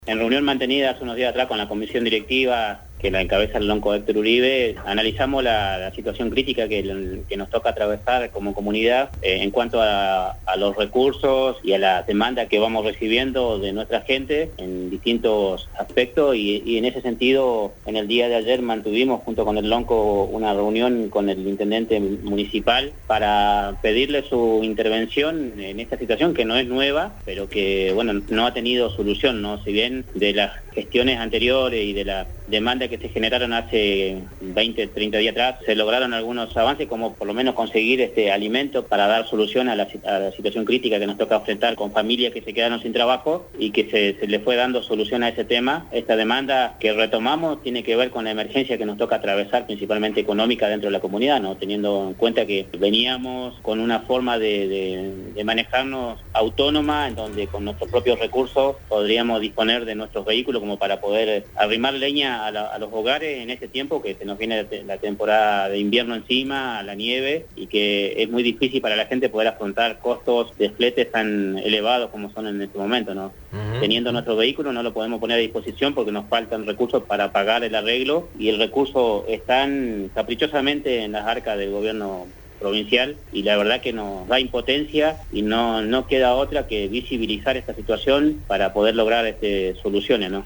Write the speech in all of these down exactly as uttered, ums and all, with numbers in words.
En reunión mantenida hace unos días atrás con la comisión directiva que la encabeza el lonco Héctor Uribe, analizamos la, la situación crítica que, que nos toca atravesar como comunidad eh, en cuanto a, a los recursos y a la demanda que vamos recibiendo de nuestra gente en distintos aspectos y, y en ese sentido en el día de ayer mantuvimos junto con el lonco una reunión con el intendente municipal para pedirle su intervención en esta situación que no es nueva, pero que bueno no ha tenido solución, ¿no? Si bien de las gestiones anteriores y de la demanda que se generaron hace veinte, treinta días atrás, se lograron algunos avances, como por lo menos conseguir este alimento para dar solución a la, a la situación crítica que nos toca enfrentar con familias que se quedaron sin trabajo y que se, se le fue dando solución a ese tema. Esta demanda que retomamos tiene que ver con la emergencia que nos toca atravesar, principalmente económica dentro de la comunidad, ¿no? Teniendo en cuenta que veníamos con una forma de, de, de manejarnos autónoma, en donde con nuestros propios recursos podríamos disponer de nuestros vehículos como para poder arrimar leña A, la, a los hogares en este tiempo que se nos viene la temporada de invierno encima, la nieve, y que es muy difícil para la gente poder afrontar costos de fletes tan elevados como son en este momento, ¿no? Uh-huh. Teniendo nuestro vehículo no lo podemos poner a disposición porque nos faltan recursos para pagar el arreglo y el recurso están caprichosamente en las arcas del gobierno provincial y la verdad que nos da impotencia y no, no queda otra que visibilizar esta situación para poder lograr este, soluciones, ¿no?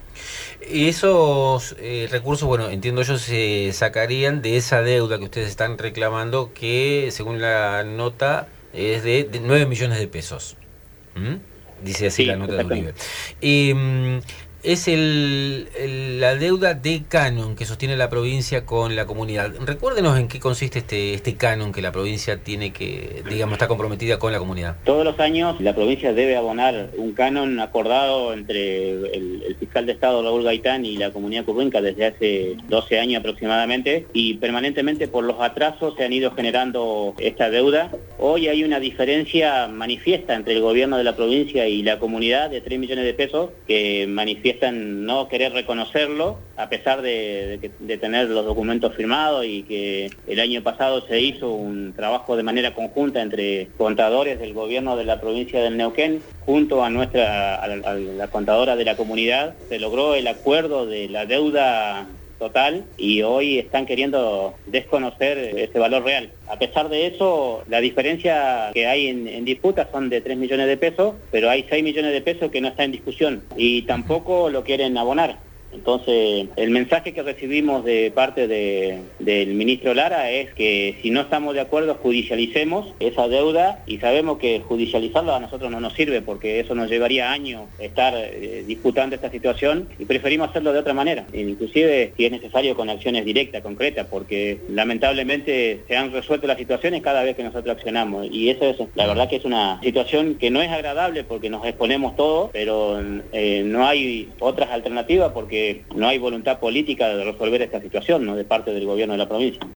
Y esos eh, recursos, bueno, entiendo yo, se sacarían de esa deuda que ustedes están reclamando que, según la nota, es de, de nueve millones de pesos. ¿Mm? Dice así sí, la nota de Uribe. Y, um, es el, el, la deuda de canon que sostiene la provincia con la comunidad. Recuérdenos en qué consiste este, este canon que la provincia tiene que, digamos, está comprometida con la comunidad. Todos los años la provincia debe abonar un canon acordado entre el, el fiscal de Estado Raúl Gaitán y la comunidad curruenca desde hace doce años aproximadamente y permanentemente por los atrasos se han ido generando esta deuda. Hoy hay una diferencia manifiesta entre el gobierno de la provincia y la comunidad de tres millones de pesos que manifiesta no querer reconocerlo a pesar de, de, de tener los documentos firmados y que el año pasado se hizo un trabajo de manera conjunta entre contadores del gobierno de la provincia del Neuquén junto a nuestra a la, a la contadora de la comunidad. Se logró el acuerdo de la deuda total y hoy están queriendo desconocer ese valor real. A pesar de eso, la diferencia que hay en, en disputa son de tres millones de pesos, pero hay seis millones de pesos que no está en discusión y tampoco lo quieren abonar. Entonces, el mensaje que recibimos de parte de, del ministro Lara es que si no estamos de acuerdo, judicialicemos esa deuda y sabemos que judicializarla a nosotros no nos sirve porque eso nos llevaría años estar eh, disputando esta situación y preferimos hacerlo de otra manera, inclusive si es necesario con acciones directas, concretas, porque lamentablemente se han resuelto las situaciones cada vez que nosotros accionamos y eso es, la verdad que es una situación que no es agradable porque nos exponemos todos, pero eh, no hay otras alternativas porque no hay voluntad política de resolver esta situación, ¿no?, de parte del gobierno de la provincia.